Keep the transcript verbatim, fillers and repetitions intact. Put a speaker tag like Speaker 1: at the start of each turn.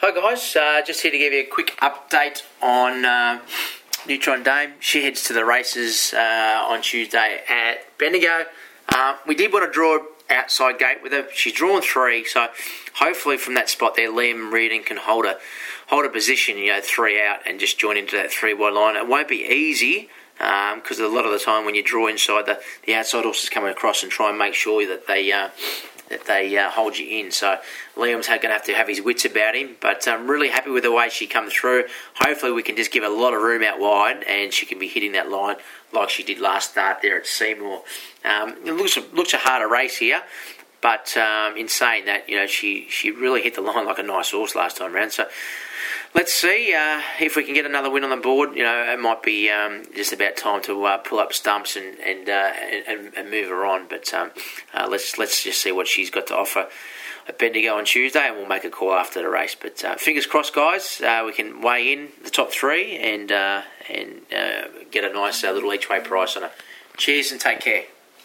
Speaker 1: Hi guys, uh, just here to give you a quick update on uh, Neutron Dame. She heads to the races uh, on Tuesday at Bendigo. Uh, we did want to draw outside gate with her. She's drawn three, so hopefully from that spot there, Liam Reardon can hold a hold a position, you know, three out and just join into that three wide line. It won't be easy because um, a lot of the time when you draw inside, the, the outside horses coming across and try and make sure that they uh, that they uh, hold you in. So Liam's going to have to have his wits about him, but I'm really happy with the way she come through. Hopefully we can just give her a lot of room out wide and she can be hitting that line like she did last start there at Seymour. Um, it looks looks a harder race here, but um, in saying that, you know, she, she really hit the line like a nice horse last time round. So let's see uh, if we can get another win on the board. You know, it might be um, just about time to uh, pull up stumps and and, uh, and and move her on. But um, uh, let's let's just see what she's got to offer at Bendigo on Tuesday, and we'll make a call after the race. But uh, fingers crossed, guys. Uh, we can weigh in the top three and uh, and uh, get a nice uh, little each way price on her. Cheers and take care.